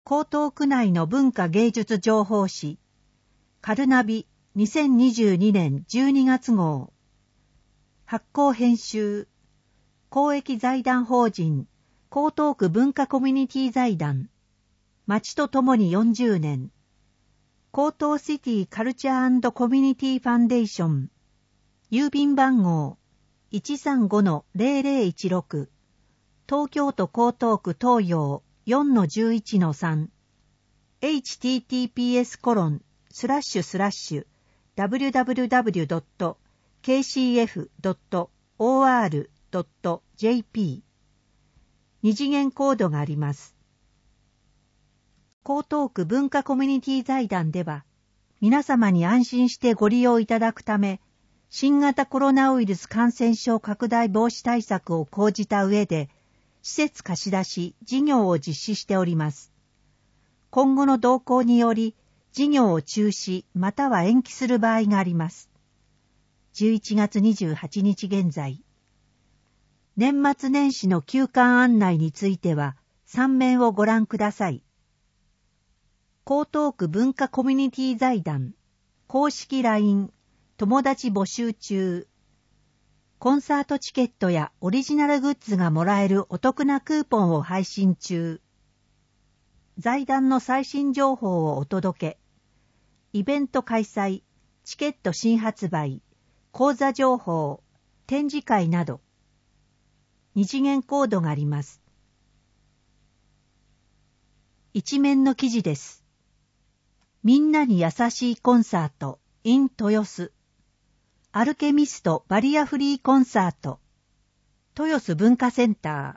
江東区内の文化芸術情報誌、カルナビ2022年12月号。発行編集、公益財団法人、江東区文化コミュニティ財団。町とともに40年。江東シティカルチャー&コミュニティファンデーション。郵便番号 135-0016。東京都江東区東洋 4-11-3。https://www.kcf.or.jp 二次元コードがあります。江東区文化コミュニティ財団では、皆様に安心してご利用いただくため、新型コロナウイルス感染症拡大防止対策を講じた上で、施設貸し出し、事業を実施しております。今後の動向により、事業を中止または延期する場合があります。11月28日現在。年末年始の休館案内については、3面をご覧ください。江東区文化コミュニティ財団、公式 LINE、友達募集中。コンサートチケットやオリジナルグッズがもらえるお得なクーポンを配信中。財団の最新情報をお届け。イベント開催、チケット新発売、講座情報、展示会など。二次元コードがあります。一面の記事です。みんなに優しいコンサート in 豊洲。アルケミストバリアフリーコンサート。豊洲文化センター。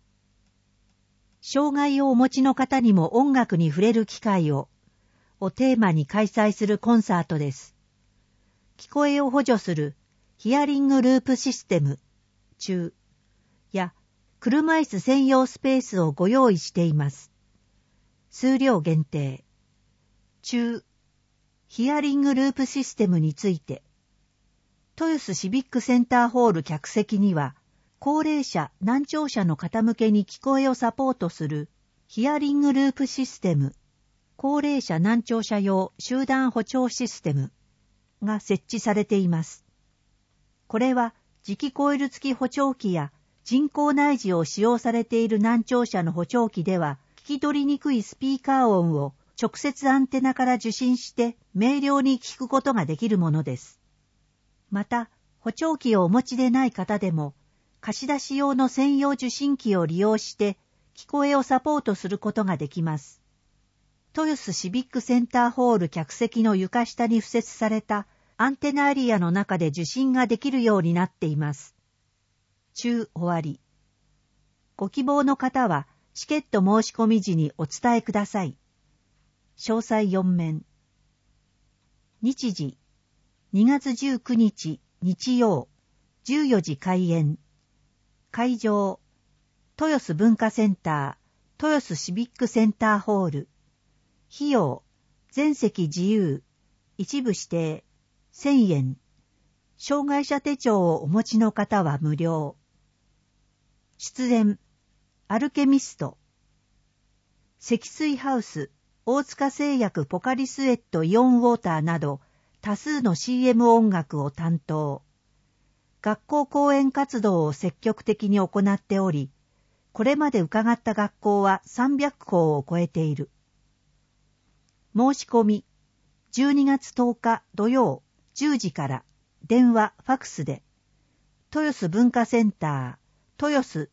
障害をお持ちの方にも音楽に触れる機会をテーマに開催するコンサートです。聞こえを補助するヒアリングループシステム中や車椅子専用スペースをご用意しています。数量限定。中、ヒアリングループシステムについて、豊洲シビックセンターホール客席には、高齢者、難聴者の方向けに聞こえをサポートするヒアリングループシステム、高齢者難聴者用集団補聴システムが設置されています。これは磁気コイル付き補聴器や人工内耳を使用されている難聴者の補聴器では聞き取りにくいスピーカー音を直接アンテナから受信して明瞭に聞くことができるものです。また、補聴器をお持ちでない方でも貸し出し用の専用受信機を利用して聞こえをサポートすることができます。豊洲シビックセンターホール客席の床下に付設されたアンテナエリアの中で受信ができるようになっています。中終わり。ご希望の方はチケット申し込み時にお伝えください。詳細4面。日時、2月19日日曜、14時開演。会場、豊洲文化センター、豊洲シビックセンターホール。費用、全席自由、一部指定、1000円。障害者手帳をお持ちの方は無料。出演、アルケミスト。積水ハウス、大塚製薬ポカリスエットイオンウォーターなど多数の CM 音楽を担当。学校講演活動を積極的に行っており、これまで伺った学校は300校を超えている。申し込み、12月10日土曜10時から電話、ファクスで、豊洲文化センター、豊洲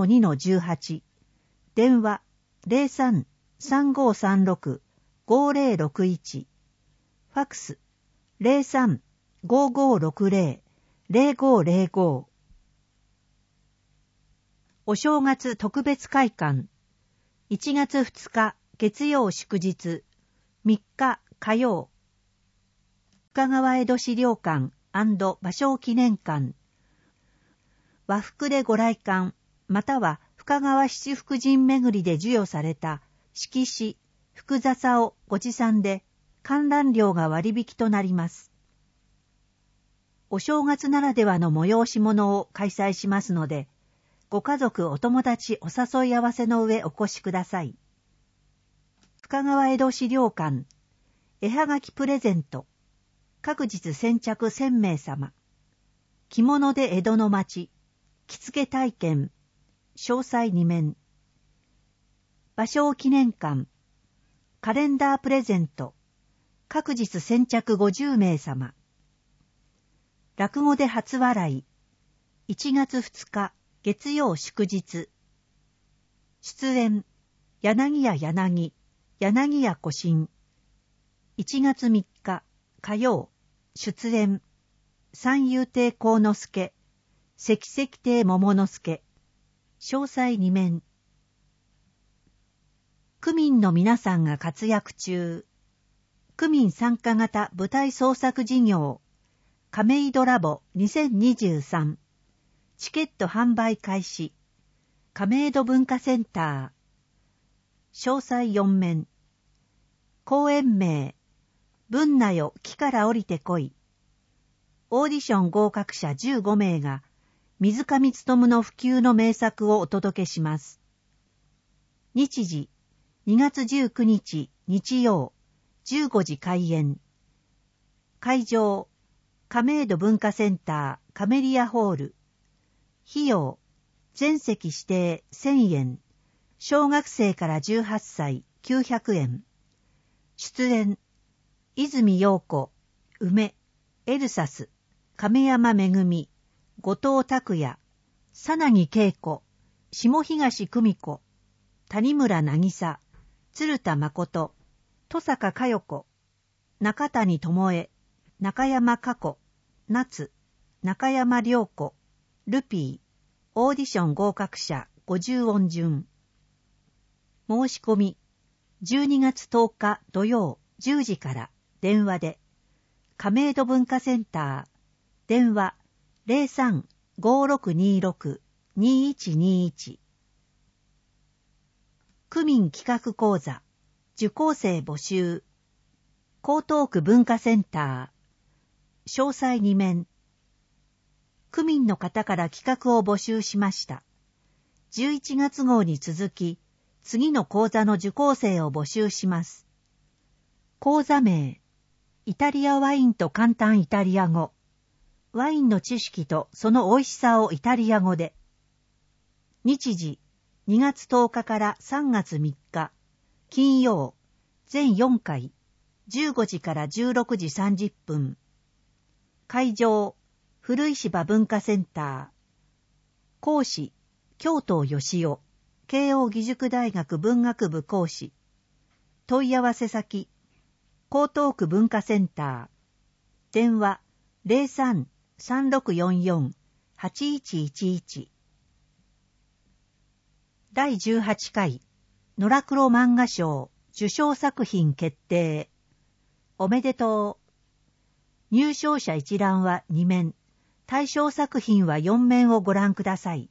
2-2-18、電話 03-3536-5061、ファクス 03-5560-0505。お正月特別会館、1月2日月曜祝日、3日火曜、深川江戸資料館&芭蕉記念館。和服でご来館、または深川七福神巡りで授与された色紙、福笹をご持参で観覧料が割引となります。お正月ならではの催し物を開催しますので、ご家族お友達お誘い合わせの上お越しください。 深川江戸資料館、絵はがきプレゼント、各日先着1000名様。着物で江戸の町、着付け体験、詳細2面。芭蕉記念館、カレンダープレゼント、各日先着50名様。落語で初笑い、1月2日、月曜祝日。出演、柳家柳、柳家小新。1月3日、火曜、出演、三遊亭幸之助、関石亭桃之助。詳細2面。区民の皆さんが活躍中。区民参加型舞台創作事業、亀戸ラボ2023。チケット販売開始。亀戸文化センター。詳細4面。公演名、文なよ木から降りてこい。オーディション合格者15名が、水上勉の普及の名作をお届けします。日時、2月19日日曜、15時開演。会場、亀戸文化センターカメリアホール。費用、全席指定1000円。小学生から18歳900円。出演、泉陽子、梅、エルサス、亀山めぐみ、後藤拓也、佐奈木恵子、下東久美子、谷村渚、鶴田誠、戸坂佳代子、中谷智恵、中山佳子、夏、中山良子、ルピー、オーディション合格者50音順。申し込み、12月10日土曜10時から電話で、亀戸文化センター、電話03-5626-2121。区民企画講座、受講生募集。江東区文化センター。詳細2面。区民の方から企画を募集しました。11月号に続き、次の講座の受講生を募集します。講座名、イタリアワインと簡単イタリア語。ワインの知識とその美味しさをイタリア語で。日時、2月10日から3月3日、金曜、全4回、15時から16時30分。会場、古石場文化センター。講師、京東義雄、慶應義塾大学文学部講師。問い合わせ先、江東区文化センター。電話、03-3644-8111。第18回、野良黒漫画賞受賞作品決定。おめでとう。入賞者一覧は2面、対象作品は4面をご覧ください。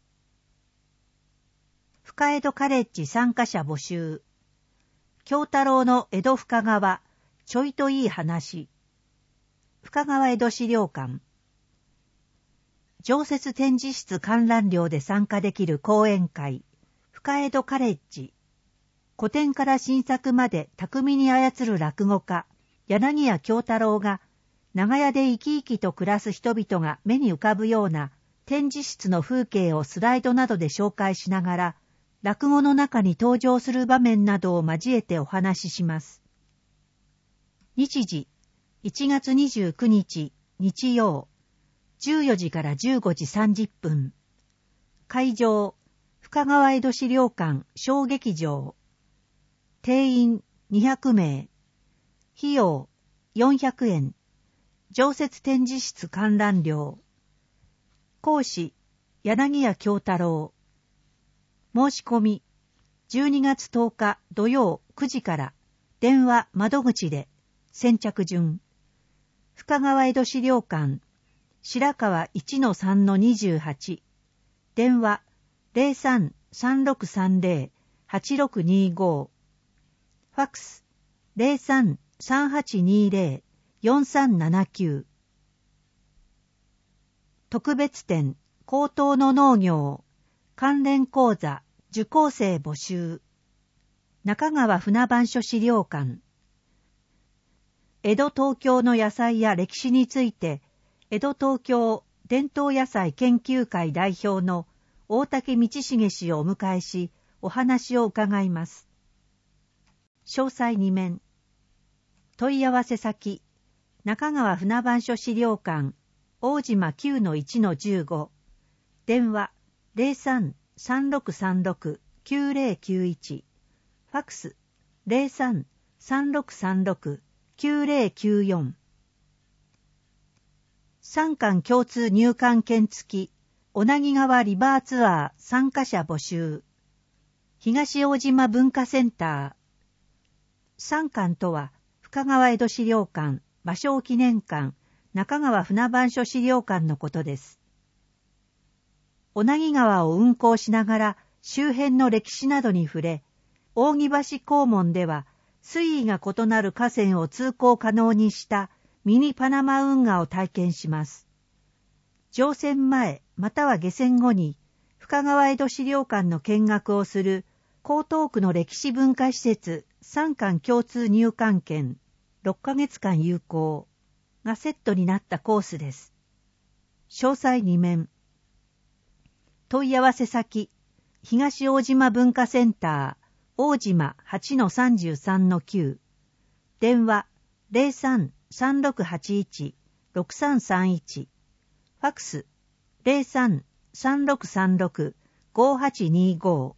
深江戸カレッジ参加者募集。京太郎の江戸深川、ちょいといい話。深川江戸資料館。常設展示室観覧料で参加できる講演会、深江戸カレッジ。古典から新作まで巧みに操る落語家、柳家京太郎が、長屋で生き生きと暮らす人々が目に浮かぶような展示室の風景をスライドなどで紹介しながら、落語の中に登場する場面などを交えてお話しします。日時、1月29日、日曜、14時から15時30分。会場、深川江戸資料館小劇場。定員200名。費用400円。常設展示室観覧料。講師、柳家京太郎。申し込み、12月10日土曜9時から電話窓口で先着順。深川江戸資料館、白川 1-3-28。電話03-3630-8625。ファックス03-3820-4379。特別展、高等の農業、関連講座、受講生募集。 中川船番所資料館。江戸東京の野菜や歴史について、江戸東京伝統野菜研究会代表の大竹道重氏をお迎えし、お話を伺います。詳細2面。問い合わせ先、中川船番所資料館、大島 9-1-15、電話03-3636-9091、ファクス 03-3636-9094。3館共通入館券付き、小名木川リバーツアー参加者募集。東大島文化センター。3館とは、深川江戸資料館、芭蕉記念館、中川船番所資料館のことです。小名木川を運航しながら周辺の歴史などに触れ、扇橋黄門では水位が異なる河川を通行可能にしたミニパナマ運河を体験します。乗船前または下船後に深川江戸資料館の見学をする江東区の歴史文化施設3館共通入館券6ヶ月間有効がセットになったコースです。詳細2面。問い合わせ先、東大島文化センター、大島 8-33-9、電話03-3681-6331、ファクス03-3636-5825。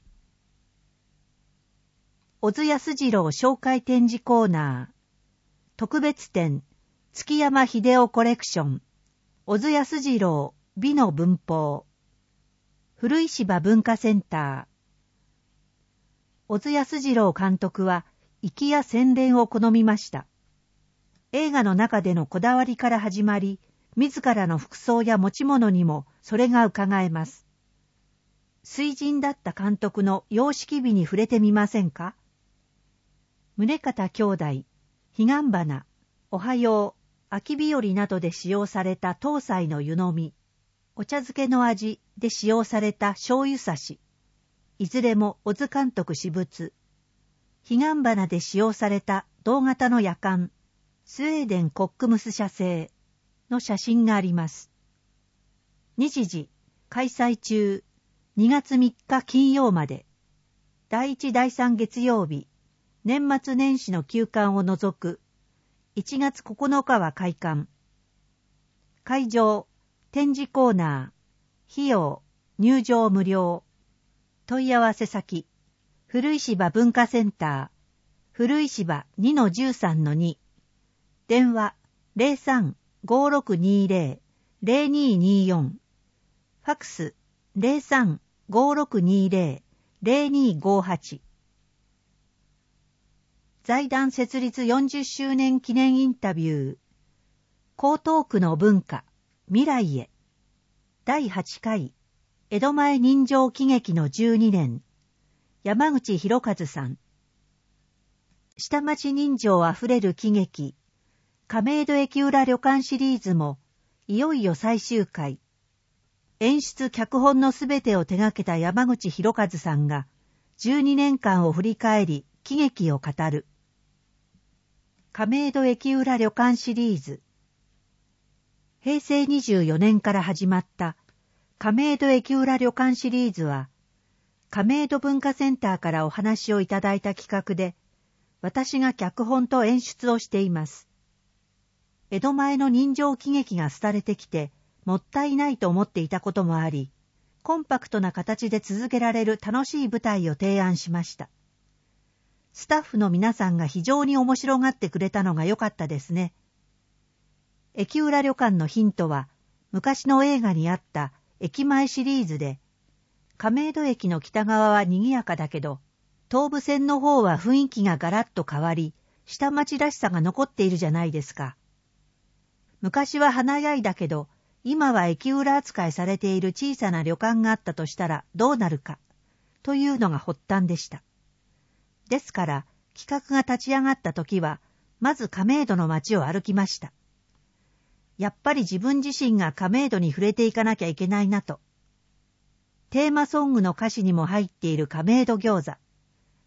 小津安二郎紹介展示コーナー、特別展、築山秀夫コレクション、小津安二郎美の文法、古石場文化センター。小津安二郎監督は粋や洗練を好みました。映画の中でのこだわりから始まり、自らの服装や持ち物にもそれが伺えます。水人だった監督の様式美に触れてみませんか？宗像兄弟、彼岸花、おはよう、秋日和などで使用された東西の湯飲み、お茶漬けの味で使用された醤油差し、いずれも小津監督私物。彼岸花で使用された銅型のやかん、スウェーデンコックムス社製の写真があります。日時、開催中、2月3日金曜まで、第1第3月曜日、年末年始の休館を除く、1月9日は開館。会場、展示コーナー、費用、入場無料。問い合わせ先、古石場文化センター、古石場 2-13-2、電話03-5620-0224、ファクス03-5620-0258。財団設立40周年記念インタビュー、江東区の文化、未来へ。第8回、江戸前人情喜劇の12年、山口博一さん。下町人情あふれる喜劇、亀戸駅裏旅館シリーズも、いよいよ最終回。演出脚本のすべてを手掛けた山口博一さんが、12年間を振り返り、喜劇を語る。亀戸駅裏旅館シリーズ。平成24年から始まった亀戸駅裏旅館シリーズは、亀戸文化センターからお話をいただいた企画で、私が脚本と演出をしています。江戸前の人情喜劇が廃れてきて、もったいないと思っていたこともあり、コンパクトな形で続けられる楽しい舞台を提案しました。スタッフの皆さんが非常に面白がってくれたのが良かったですね。駅裏旅館のヒントは、昔の映画にあった駅前シリーズで、亀戸駅の北側は賑やかだけど、東武線の方は雰囲気がガラッと変わり、下町らしさが残っているじゃないですか。昔は華やいだけど、今は駅裏扱いされている小さな旅館があったとしたらどうなるか、というのが発端でした。ですから、企画が立ち上がった時は、まず亀戸の街を歩きました。やっぱり自分自身が亀戸に触れていかなきゃいけないなと。テーマソングの歌詞にも入っている亀戸餃子。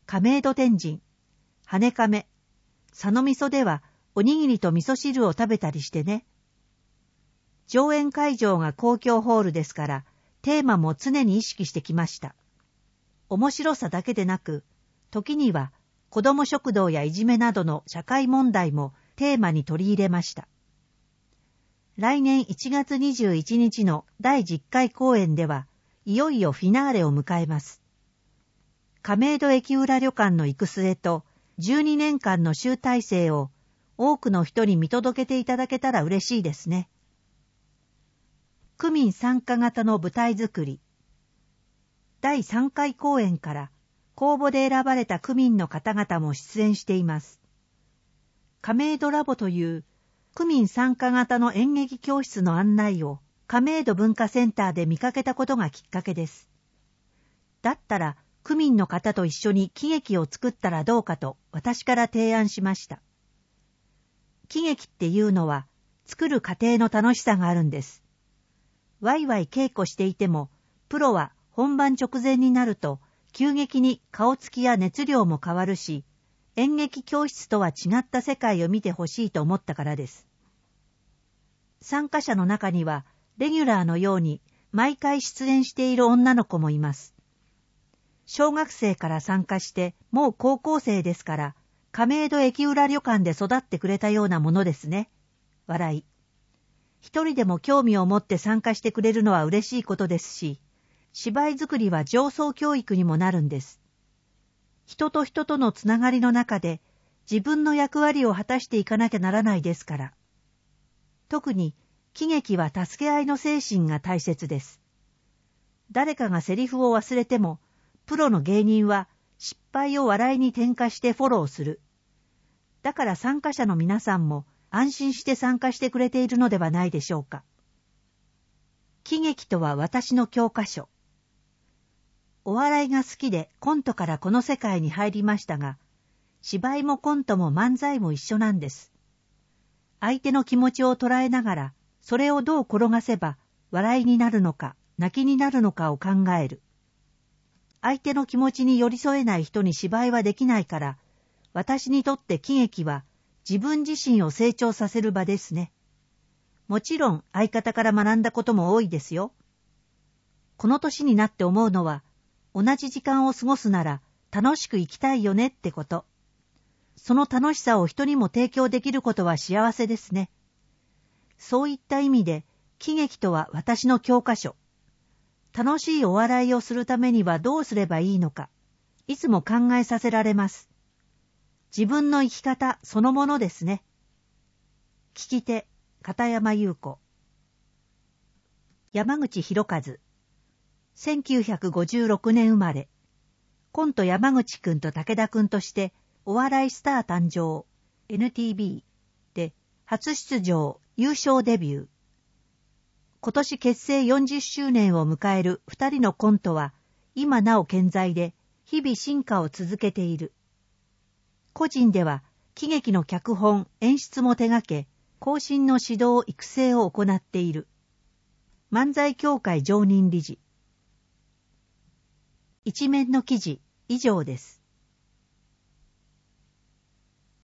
亀戸天神、羽亀、佐野味噌ではおにぎりと味噌汁を食べたりしてね。上演会場が公共ホールですから、テーマも常に意識してきました。面白さだけでなく、時には子ども食堂やいじめなどの社会問題もテーマに取り入れました。来年1月21日の第10回公演では、いよいよフィナーレを迎えます。亀戸駅裏旅館の行く末と12年間の集大成を多くの人に見届けていただけたら嬉しいですね。区民参加型の舞台作り。第3回公演から公募で選ばれた区民の方々も出演しています。亀戸ラボという区民参加型の演劇教室の案内を亀戸文化センターで見かけたことがきっかけです。だったら区民の方と一緒に喜劇を作ったらどうかと私から提案しました。喜劇っていうのは作る過程の楽しさがあるんです。ワイワイ稽古していても、プロは本番直前になると急激に顔つきや熱量も変わるし、演劇教室とは違った世界を見てほしいと思ったからです。参加者の中にはレギュラーのように毎回出演している女の子もいます。小学生から参加してもう高校生ですから、亀戸駅裏旅館で育ってくれたようなものですね。笑い。一人でも興味を持って参加してくれるのは嬉しいことですし、芝居作りは上層教育にもなるんです。人と人とのつながりの中で自分の役割を果たしていかなきゃならないですから。特に喜劇は助け合いの精神が大切です。誰かがセリフを忘れても、プロの芸人は失敗を笑いに転化してフォローする。だから参加者の皆さんも安心して参加してくれているのではないでしょうか。喜劇とは私の教科書。お笑いが好きでコントからこの世界に入りましたが、芝居もコントも漫才も一緒なんです。相手の気持ちを捉えながら、それをどう転がせば笑いになるのか泣きになるのかを考える。相手の気持ちに寄り添えない人に芝居はできないから、私にとって喜劇は自分自身を成長させる場ですね。もちろん相方から学んだことも多いですよ。この年になって思うのは、同じ時間を過ごすなら楽しく生きたいよねってこと。その楽しさを人にも提供できることは幸せですね。そういった意味で、喜劇とは私の教科書。楽しいお笑いをするためにはどうすればいいのか、いつも考えさせられます。自分の生き方そのものですね。聞き手、片山優子。山口博和。1956年生まれ。コント山口くんと武田くんとしてお笑いスター誕生 NTB で初出場優勝デビュー。今年結成40周年を迎える2人のコントは今なお健在で日々進化を続けている。個人では喜劇の脚本、演出も手掛け、後進の指導、育成を行っている。漫才協会常任理事。一面の記事、以上です。